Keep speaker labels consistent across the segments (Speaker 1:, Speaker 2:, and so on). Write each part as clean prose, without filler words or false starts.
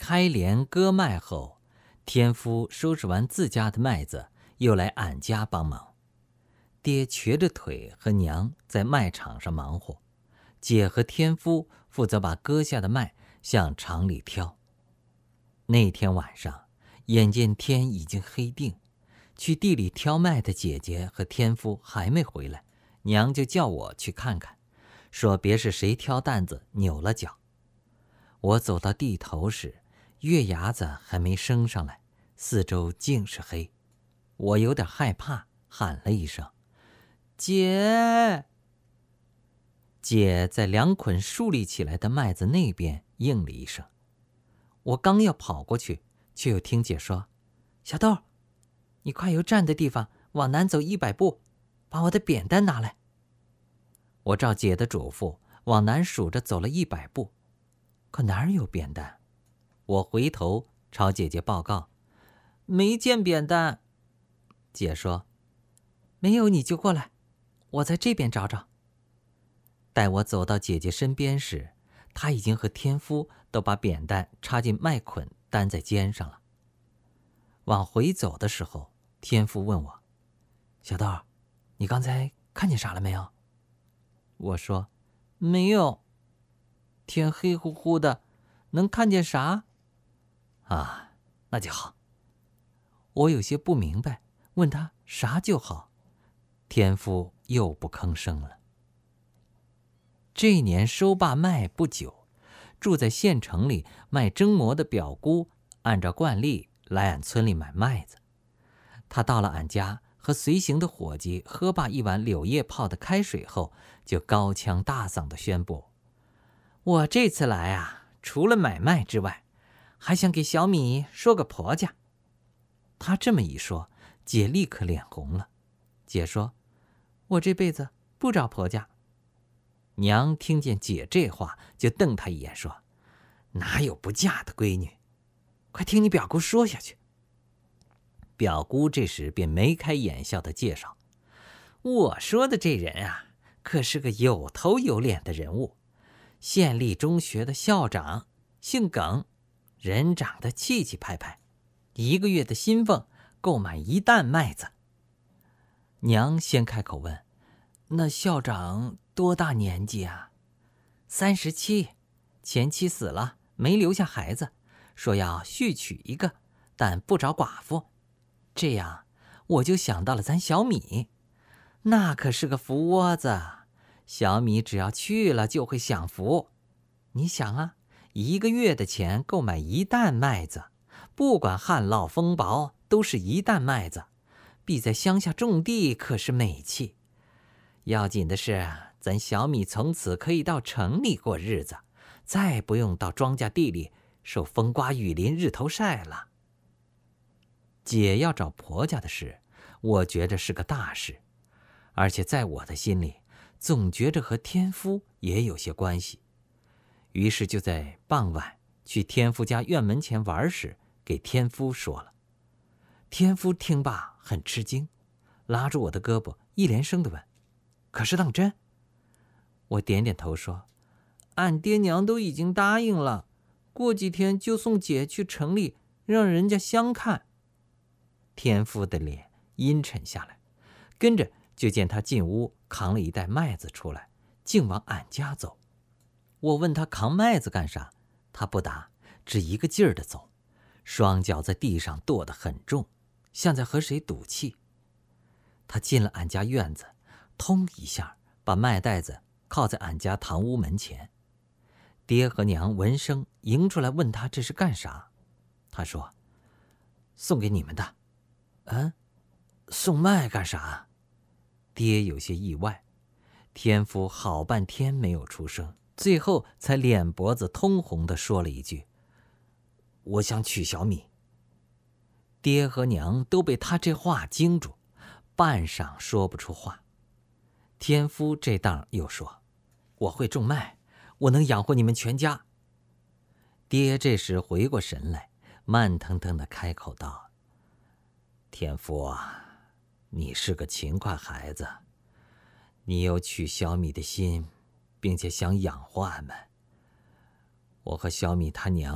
Speaker 1: 开镰割麦后，天夫收拾完自家的麦子，又来俺家帮忙。爹瘸着腿和娘在麦场上忙活，姐和天夫负责把割下的麦向场里挑。那天晚上，眼见天已经黑定，去地里挑麦的姐姐和天夫还没回来，娘就叫我去看看，说别是谁挑担子扭了脚。我走到地头时，月牙子还没升上来，四周尽是黑。我有点害怕，喊了一声：“姐！”姐在2捆竖立起来的麦子那边应了一声。我刚要跑过去，却又听姐说：“小豆，你快由站的地方往南走100步，把我的扁担拿来。”我照姐的嘱咐往南数着走了100步，可哪儿有扁担？我回头朝姐姐报告：“没见扁担。”姐说：“没有你就过来，我在这边找找。”待我走到姐姐身边时，她已经和天夫都把扁担插进麦捆担在肩上了。往回走的时候，天夫问我：“小豆，你刚才看见啥了没有？”我说：“没有。”天黑乎乎的，能看见啥？啊，那就好。我有些不明白，问他啥就好。天夫又不吭声了。这年收罢麦不久，住在县城里卖蒸馍的表姑按照惯例来俺村里买麦子。他到了俺家，和随行的伙计喝罢一碗柳叶泡的开水后，就高腔大嗓地宣布：“我这次来啊，除了买麦之外，还想给小米说个婆家。”他这么一说，姐立刻脸红了。姐说：“我这辈子不找婆家。”娘听见姐这话，就瞪她一眼说：“哪有不嫁的闺女？快听你表姑说下去。”表姑这时便眉开眼笑地介绍：“我说的这人啊，可是个有头有脸的人物，县立中学的校长，姓耿，人长得气气派派，1个月的薪俸够买1担麦子。”娘先开口问：“那校长多大年纪啊？”“37，前妻死了，没留下孩子，说要续娶一个，但不找寡妇。这样，我就想到了咱小米，那可是个福窝子，小米只要去了就会享福。你想啊，1个月的钱够买1担麦子，不管旱涝风雹，都是1担麦子，比在乡下种地可是美气。要紧的是，咱小米从此可以到城里过日子，再不用到庄稼地里受风刮雨淋日头晒了。”姐要找婆家的事，我觉着是个大事，而且在我的心里，总觉着和天夫也有些关系。于是就在傍晚去天夫家院门前玩时，给天夫说了。天夫听罢很吃惊，拉住我的胳膊，一连声地问：“可是当真？”我点点头说：“俺爹娘都已经答应了，过几天就送姐去城里，让人家相看。”天夫的脸阴沉下来，跟着就见他进屋扛了一袋麦子出来，竟往俺家走。我问他扛麦子干啥，他不答，只一个劲儿地走，双脚在地上跺得很重，像在和谁赌气。他进了俺家院子，通一下把麦袋子靠在俺家堂屋门前。爹和娘闻声迎出来问他这是干啥。他说：“送给你们的。”“送麦干啥？”爹有些意外。天夫好半天没有出声，最后才脸脖子通红地说了一句：“我想娶小米。”爹和娘都被他这话惊住，半晌说不出话。天夫这当又说：“我会种麦，我能养活你们全家。”爹这时回过神来，慢腾腾地开口道：“天夫啊，你是个勤快孩子，你有娶小米的心，并且想养活俺们。我和小米他娘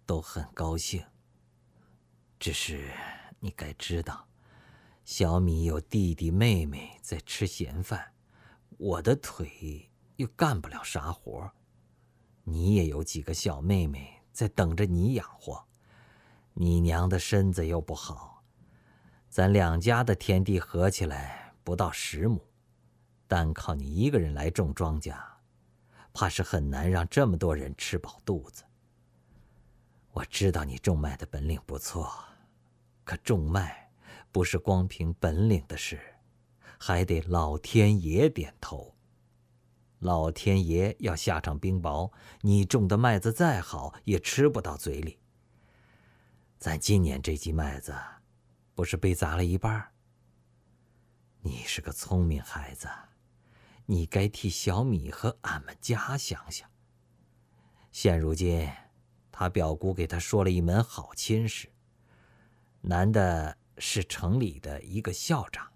Speaker 1: 都很高兴。只是你该知道，小米有弟弟妹妹在吃闲饭，我的腿又干不了啥活。你也有几个小妹妹在等着你养活，你娘的身子又不好，咱两家的田地合起来不到10亩，单靠你一个人来种庄稼，怕是很难让这么多人吃饱肚子。我知道你种麦的本领不错，可种麦不是光凭本领的事，还得老天爷点头。老天爷要下场冰雹，你种的麦子再好也吃不到嘴里。咱今年这季麦子不是被砸了一半？你是个聪明孩子，你该替小米和俺们家想想。现如今他表姑给他说了一门好亲事，男的是城里的一个校长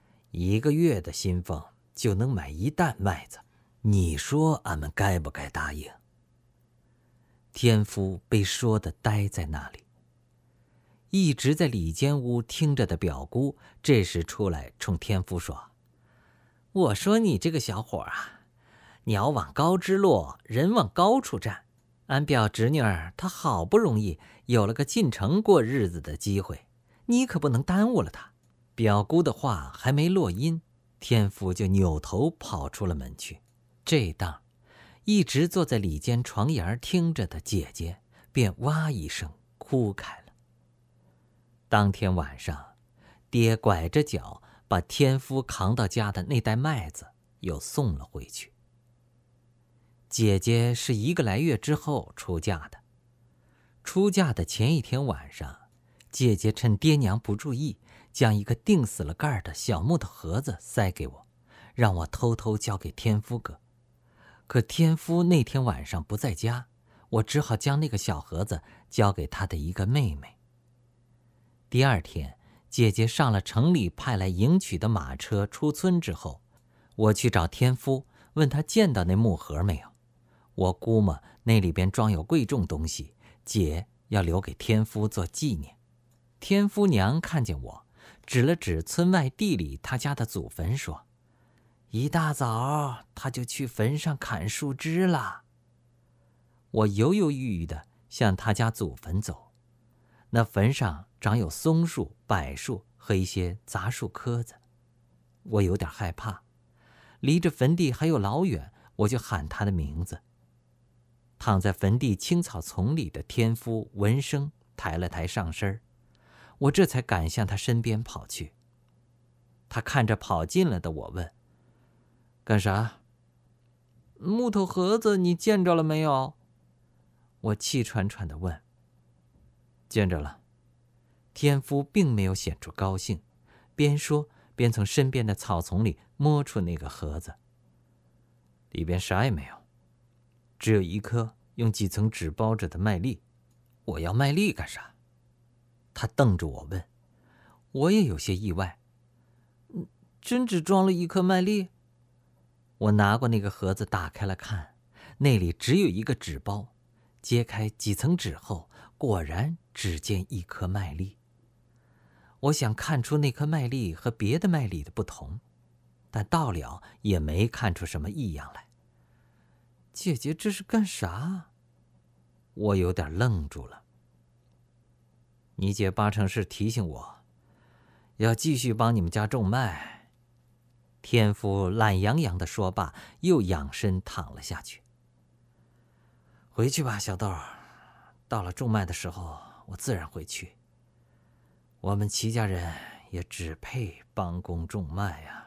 Speaker 1: ，1个月的薪俸就能买1担麦子，你说俺们该不该答应？天夫被说得呆在那里。一直在里间屋听着的表姑这时出来冲天夫说：“我说你这个小伙啊，鸟往高枝落，人往高处站。俺表侄女儿她好不容易有了个进城过日子的机会，你可不能耽误了她。”表姑的话还没落音，天夫就扭头跑出了门去。这当，一直坐在里间床沿听着的姐姐便哇一声哭开了。当天晚上，爹拐着脚把天夫扛到家的那袋麦子又送了回去。姐姐是1个来月之后出嫁的。出嫁的前一天晚上，姐姐趁爹娘不注意，将一个钉死了盖的小木头盒子塞给我，让我偷偷交给天夫哥。可天夫那天晚上不在家，我只好将那个小盒子交给他的一个妹妹。第2天，姐姐上了城里派来迎娶的马车出村之后，我去找天夫，问他见到那木盒没有。我估摸那里边装有贵重东西，姐要留给天夫做纪念。天夫娘看见我，指了指村外地里他家的祖坟，说：“一大早他就去坟上砍树枝了。”我犹犹豫豫地向他家祖坟走，那坟上长有松树、柏树和一些杂树棵子，我有点害怕，离着坟地还有老远，我就喊他的名字。躺在坟地青草丛里的天夫闻声抬了抬上身，我这才赶向他身边跑去。他看着跑近了的我问：“干啥？木头盒子你见着了没有？”我气喘喘地问。见着了。天夫并没有显出高兴，边说边从身边的草丛里摸出那个盒子。里边啥也没有，只有一颗用几层纸包着的麦粒。我要麦粒干啥？他瞪着我问。我也有些意外。真只装了1颗麦粒？我拿过那个盒子打开了看，那里只有一个纸包，揭开几层纸后，果然只见1颗麦粒。我想看出那颗麦粒和别的麦粒的不同，但到了也没看出什么异样来。姐姐这是干啥？我有点愣住了。你姐8成是提醒我，要继续帮你们家种麦。天夫懒洋洋地说罢，又仰身躺了下去。回去吧，小豆，到了种麦的时候，我自然会去。我们齐家人也只配帮工种麦呀。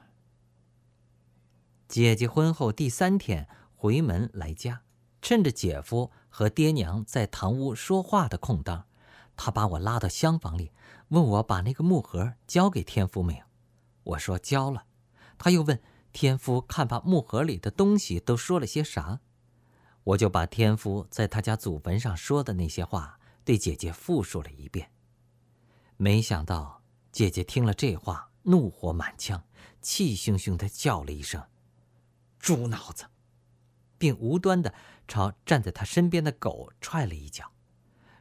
Speaker 1: 姐姐婚后第3天回门来家，趁着姐夫和爹娘在堂屋说话的空当，他把我拉到厢房里，问我把那个木盒交给天夫没有。我说交了。他又问天夫看把木盒里的东西都说了些啥，我就把天夫在他家祖坟上说的那些话对姐姐复述了一遍。没想到姐姐听了这话，怒火满腔，气汹汹地叫了一声“猪脑子”，并无端地朝站在她身边的狗踹了一脚，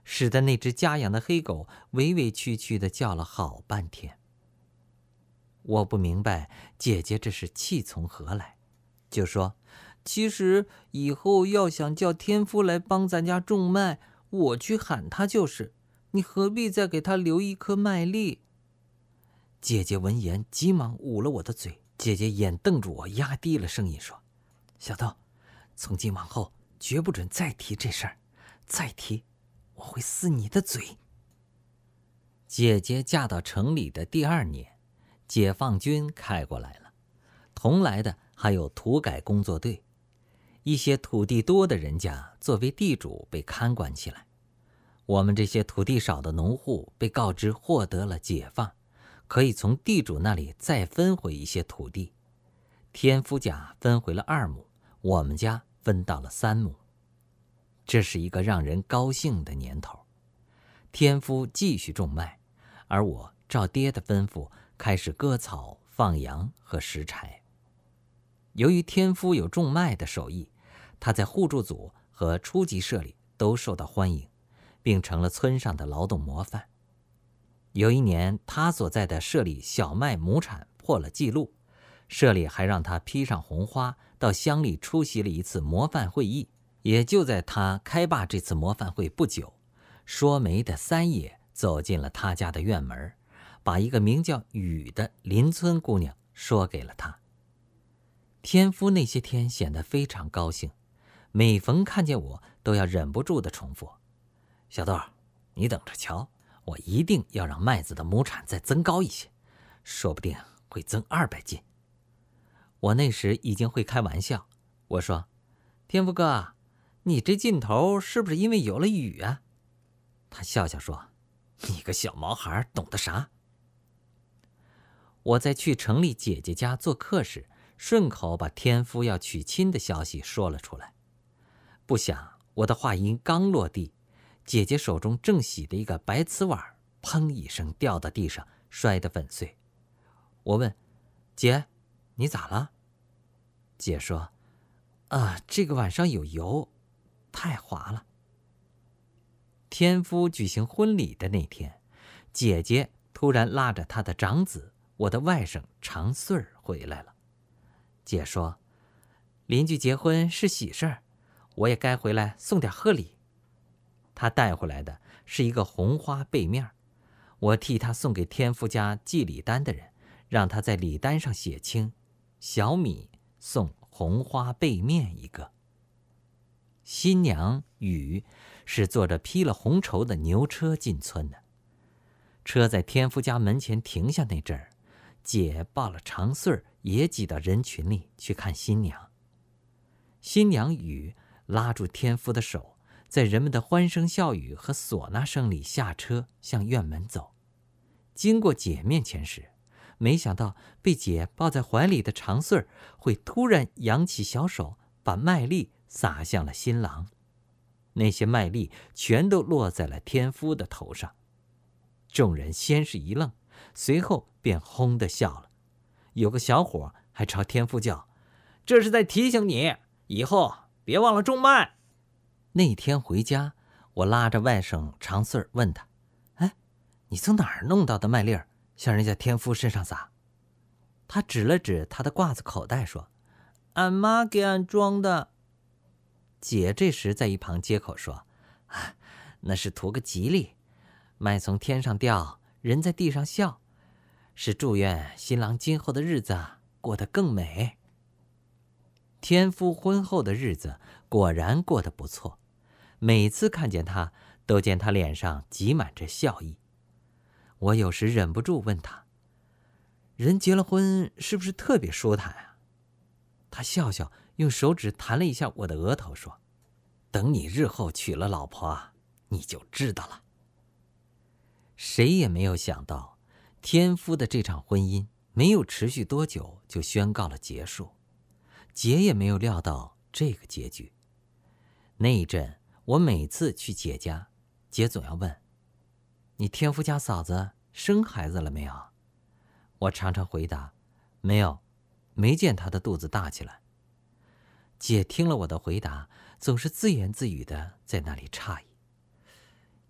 Speaker 1: 使得那只家养的黑狗委委屈屈地叫了好半天。我不明白姐姐这是气从何来，就说：其实以后要想叫天夫来帮咱家种麦，我去喊他就是，你何必再给他留一颗麦粒？姐姐闻言急忙捂了我的嘴。姐姐眼瞪住我，压低了声音说：小豆，从今往后绝不准再提这事儿，再提我会撕你的嘴。姐姐嫁到城里的第2年，解放军开过来了，同来的还有土改工作队。一些土地多的人家作为地主被看管起来，我们这些土地少的农户被告知获得了解放，可以从地主那里再分回一些土地。天夫家分回了2亩，我们家分到了3亩。这是一个让人高兴的年头。天夫继续种麦，而我照爹的吩咐开始割草、放羊和拾柴。由于天夫有种麦的手艺，他在互助组和初级社里都受到欢迎，并成了村上的劳动模范。有一年，他所在的社里小麦亩产破了记录，社里还让他披上红花到乡里出席了一次模范会议。也就在他开罢这次模范会不久，说媒的三爷走进了他家的院门，把一个名叫雨的邻村姑娘说给了他。天夫那些天显得非常高兴，每逢看见我都要忍不住地重复：小豆，你等着瞧，我一定要让麦子的亩产再增高一些，说不定会增200斤。我那时已经会开玩笑，我说：天夫哥，你这劲头是不是因为有了雨啊？他笑笑说：你个小毛孩懂得啥？我在去城里姐姐家做客时，顺口把天夫要娶亲的消息说了出来。不想我的话音刚落地，姐姐手中正洗的一个白瓷碗砰一声掉到地上，摔得粉碎。我问：姐，你咋了？姐说：这个碗上有油，太滑了。天夫举行婚礼的那天，姐姐突然拉着她的长子，我的外甥长穗儿回来了。姐说：邻居结婚是喜事儿，我也该回来送点贺礼。她带回来的是一个红花被面，我替她送给天夫家寄礼单的人，让他在礼单上写清：小米送红花被面一个。新娘雨是坐着披了红绸的牛车进村的。车在天夫家门前停下那阵儿，姐抱了长穗儿也挤到人群里去看新娘。新娘雨拉住天夫的手，在人们的欢声笑语和唢呐声里下车向院门走。经过姐面前时，没想到被姐抱在怀里的长穗儿会突然扬起小手，把麦粒撒向了新郎。那些麦粒全都落在了天夫的头上。众人先是一愣，随后便轰地笑了。有个小伙还朝天夫叫：这是在提醒你，以后别忘了种麦。那天回家，我拉着外甥长穗儿问他：你从哪儿弄到的麦粒儿，向人家天夫身上撒？他指了指他的褂子口袋说：俺妈给俺装的。姐这时在一旁接口说：那是图个吉利，麦从天上掉，人在地上笑，是祝愿新郎今后的日子过得更美。天夫婚后的日子果然过得不错，每次看见他，都见他脸上挤满着笑意。我有时忍不住问他：人结了婚是不是特别舒坦啊？他笑笑，用手指弹了一下我的额头说：等你日后娶了老婆，你就知道了。谁也没有想到，天夫的这场婚姻没有持续多久就宣告了结束。姐也没有料到这个结局。那一阵，我每次去姐家，姐总要问：你天夫家嫂子生孩子了没有？我常常回答：没有，没见她的肚子大起来。姐听了我的回答，总是自言自语的在那里诧异：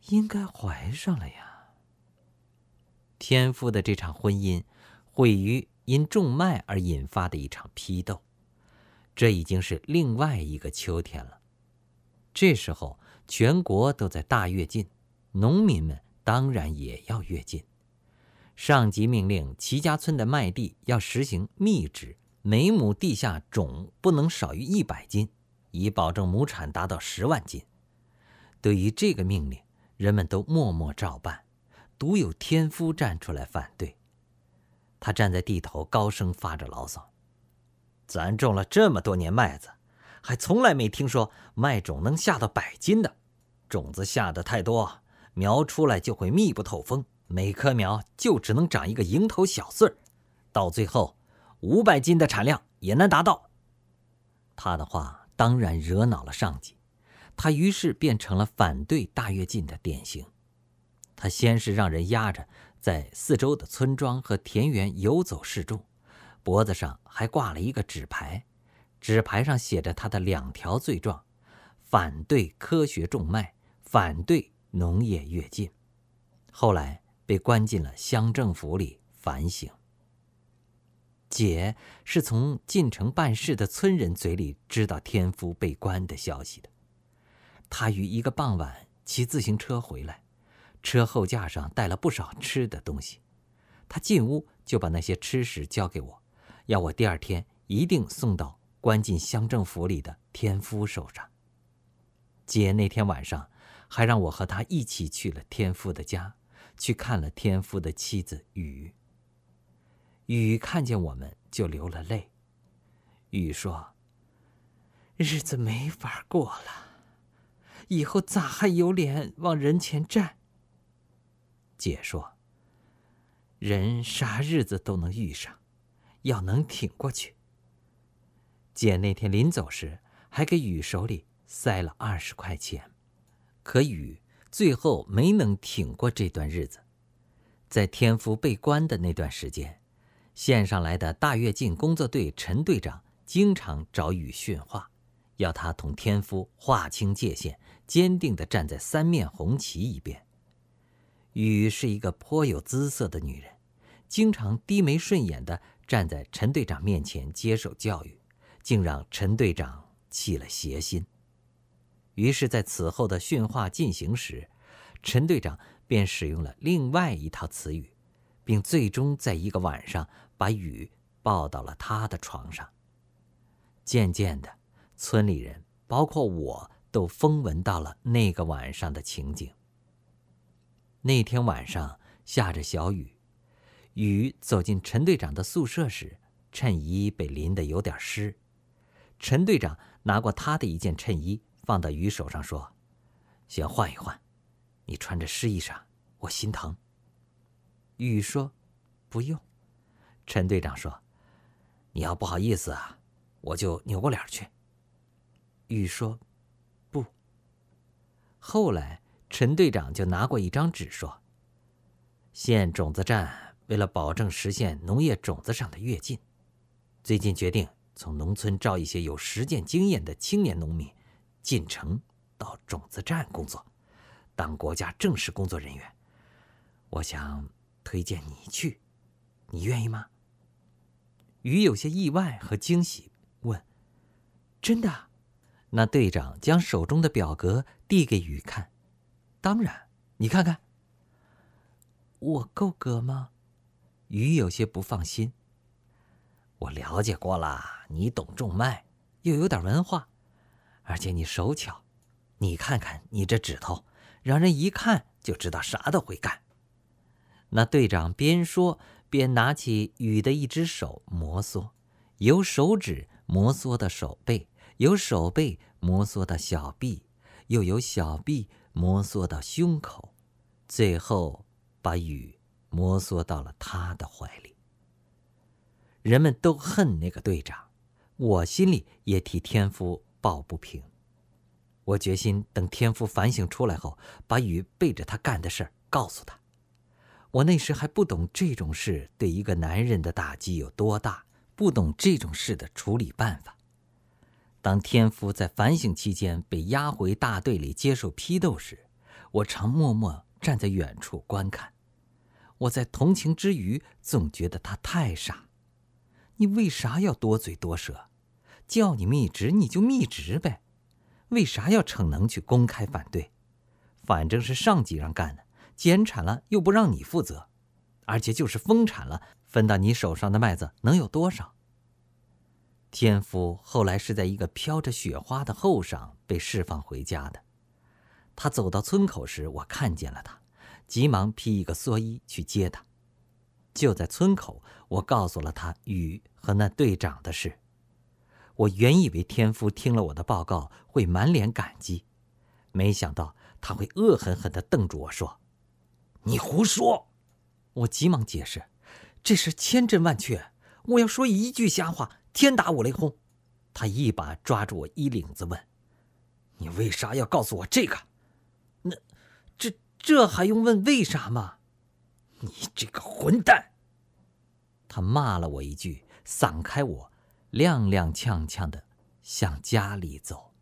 Speaker 1: 应该怀上了呀。天夫的这场婚姻毁于因种麦而引发的一场批斗，这已经是另外一个秋天了。这时候全国都在大跃进，农民们当然也要跃进。上级命令齐家村的麦地要实行密制，每亩地下种不能少于100斤，以保证亩产达到10万斤。对于这个命令，人们都默默照办，独有天夫站出来反对。他站在地头高声发着牢骚：咱种了这么多年麦子，还从来没听说麦种能下到100斤的。种子下的太多，苗出来就会密不透风，每棵苗就只能长一个蝇头小穗儿，到最后500斤的产量也难达到。他的话当然惹恼了上级，他于是变成了反对大跃进的典型。他先是让人押着在四周的村庄和田园游走示众，脖子上还挂了一个纸牌，纸牌上写着他的2条罪状：反对科学种麦，反对农业跃进。后来被关进了乡政府里反省。姐是从进城办事的村人嘴里知道天夫被关的消息的。他于一个傍晚骑自行车回来，车后架上带了不少吃的东西。他进屋就把那些吃食交给我，要我第2天一定送到关进乡政府里的天夫手上。姐那天晚上还让我和他一起去了天夫的家，去看了天夫的妻子雨。雨看见我们就流了泪。雨说：日子没法过了，以后咋还有脸往人前站？姐说：人啥日子都能遇上，要能挺过去。姐那天临走时还给雨手里塞了20块钱，可雨最后没能挺过这段日子。在天夫被关的那段时间，县上来的大跃进工作队陈队长经常找雨训话，要他同天夫划清界限，坚定地站在3面红旗一边。雨是一个颇有姿色的女人，经常低眉顺眼地站在陈队长面前接受教育，竟让陈队长起了邪心。于是在此后的训话进行时，陈队长便使用了另外一套词语，并最终在一个晚上把雨抱到了他的床上。渐渐的，村里人包括我都风闻到了那个晚上的情景。那天晚上下着小雨，雨走进陈队长的宿舍时，衬衣被淋得有点湿。陈队长拿过他的一件衬衣放到雨手上说：先换一换，你穿着湿衣裳我心疼。雨说：不用。陈队长说：你要不好意思啊，我就扭过脸去。雨说：不。后来陈队长就拿过一张纸说：县种子站为了保证实现农业种子上的跃进，最近决定从农村招一些有实践经验的青年农民进城到种子站工作，当国家正式工作人员。我想推荐你去，你愿意吗？雨有些意外和惊喜，问：真的？那队长将手中的表格递给雨看。当然，你看看。我够格吗？雨有些不放心。我了解过了，你懂种麦，又有点文化，而且你手巧，你看看你这指头，让人一看就知道啥都会干。那队长边说边拿起雨的一只手摩挲，由手指摩挲到手背，由手背摩挲到小臂，又由小臂摩挲到胸口，最后把雨摩挲到了他的怀里。人们都恨那个队长，我心里也替天夫抱不平。我决心等天夫反省出来后，把雨背着他干的事儿告诉他。我那时还不懂这种事对一个男人的打击有多大，不懂这种事的处理办法。当天夫在反省期间被押回大队里接受批斗时， 我常默默站在远处观看。我在同情之余，总觉得他太傻。你为啥要多嘴多舌？叫你密职你就密职呗，为啥要逞能去公开反对？反正是上级让干的，减产了又不让你负责，而且就是丰产了，分到你手上的麦子能有多少？天夫后来是在一个飘着雪花的后晌被释放回家的。他走到村口时，我看见了他，急忙披一个蓑衣去接他。就在村口，我告诉了他雨和那队长的事。我原以为天夫听了我的报告会满脸感激，没想到他会恶狠狠地瞪住我说：“你胡说！”我急忙解释：“这是千真万确，我要说一句瞎话，天打五雷轰。”他一把抓住我衣领子问：“你为啥要告诉我这个？”“这还用问为啥吗？”“你这个混蛋！”他骂了我一句，散开我，踉踉跄跄地向家里走。